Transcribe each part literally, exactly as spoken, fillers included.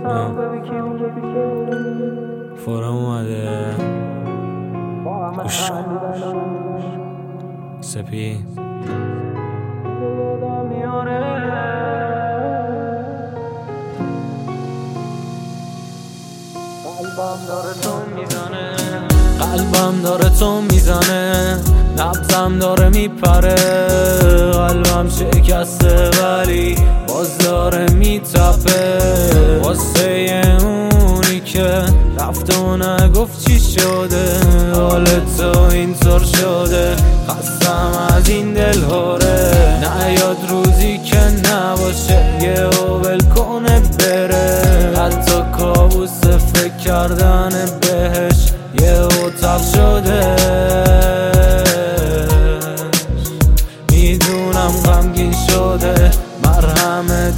فورم اومده گوش سپی قلبم داره تو میزنه، نبضم داره میپره، قلبم شکسته ولی باز داره میتپه، واسه اونی که رفت و نگفت چی شده، حال تو اینطور شده، خستم از این دل هاره، نیاد روزی که نباشه یه ول کنه بره، حتی کابوس فکر کردن بهش یه اتاق شده، میدونم غمگین شده مرهم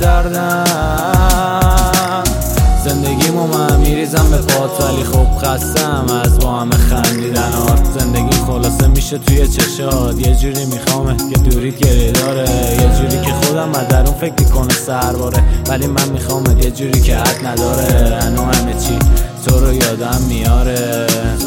دردم، زندگیمو من میریزم به پات ولی خوب خستم از با همه خندیدنات، زندگی خلاصه میشه توی چشات، یه جوری میخوامه که دوریت گریه داره، یه جوری که خودم از درون فکر میکنه سرباره، ولی من میخوامه یه جوری که حد نداره، هنو همه چی تو رو یادم میاره،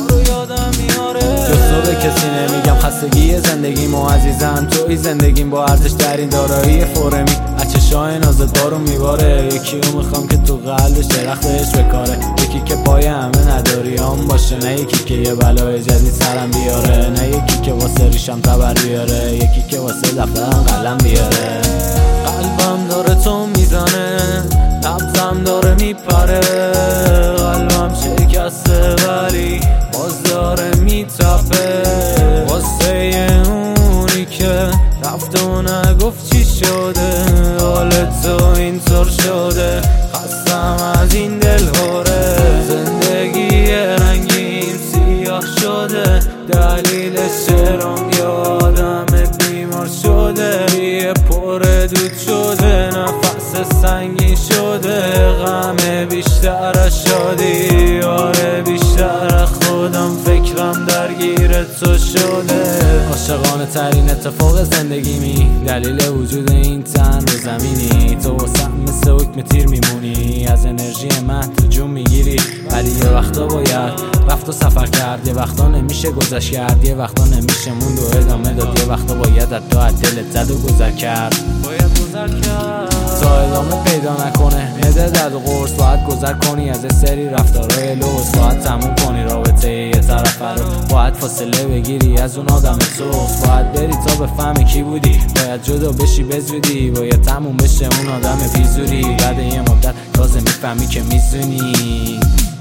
جز تو به کسی نمیگم، خستگی زندگیمو عزیزم توی زندگیم با ارزش در این دارایی فورمی، از چشای نازت بارو میباره، یکی رو میخوام که تو قلبش درختش بکاره، یکی که پای همه نداریام باشه، نه یکی که یه بلای جدید سرم بیاره، نه یکی که واسه ریشم تبر بیاره، یکی که واسه دفترم قلم بیاره، قلبم داره تو میزنه، نبضم داره میپره، قلبم شکسته ولی باز داره میتپه، واسه اونی که رفت و نگفت چی شده، حال تو اینطور شده، خستم از این دل هاره، زندگی رنگیم سیاه شده، دلیلش چرام یادم بیمار شده، یه پر دود شده، نفس سنگین شده، غم بیشتر از شادی، آره بیشتر از خودم، فکرم درگیر تو شده، عاشقانه ترین اتفاق زندگیمی، دلیل وجود این تن رو زمینی، تو واسم مثل حکم تیر میمونی، از انرژی من تو جون میگیری، ولی یه وقتا باید رفت و سفر کرد، یه وقتا نمیشه گذشت کرد، یه وقتا نمیشه موند و ادامه داد، یه وقتا باید از تو از دلت زد و گذر کرد، باید گذر کرد تا ادامه پیدا نکنه، هده درد و قرص، باید گذر کنی از سری رفتارهای لوس، باید تموم کنی رابطه یه طرف رو، باید فاصله بگیری از اون آدم سوس، باید بری تا بفهمی کی بودی، باید جدا بشی بزودی، باید تموم بشه اون آدم بیزوری، بعد یه مدت تازه میفهمی که میزونی،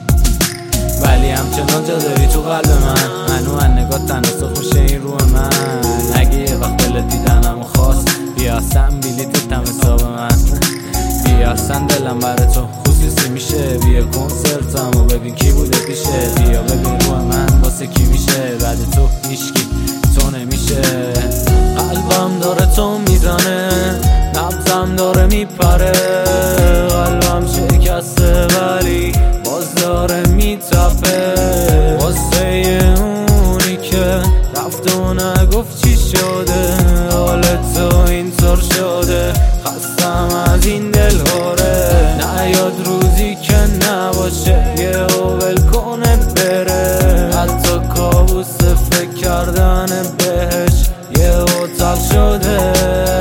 ولی همچنان جا داری تو قلب من، هنو هن نگاه تناسا خوشه این رو من، اگه یه وقت دلت دیدنمو خواست بیاسم بیلیتتم حساب من، بیاسم دلم بره تو خصوصی میشه، بیا کنسرتم و ببین کی بوده پیشه، بیا ببین رو من واسه کی میشه، بعد تو هیشکی تو نمیشه، قلبم داره تو میزنه، نبضم داره میپره، قلبم شکسته ولی باز داره میتپه، واسه اونی که رفت و نگفت چی شده، حال تو اینطور شده، خستم از این دل هاره، نیاد روزی که نباشه یه ول کنه بره، حتی کابوس فکر کردن بهش یه اتاق شده،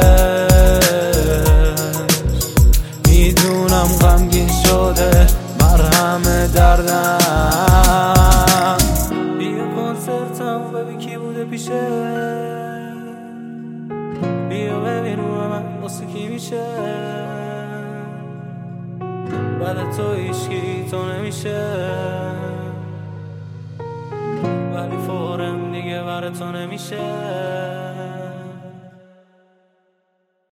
میدونم غمگین شده مرهم دردم، بیا کنسرتم ببین کی بوده پیشه، بیا ببین رو من واسه کی میشه، بعد تو هیچکی تو نمیشه، ولی فورم دیگه بر تو نمیشه.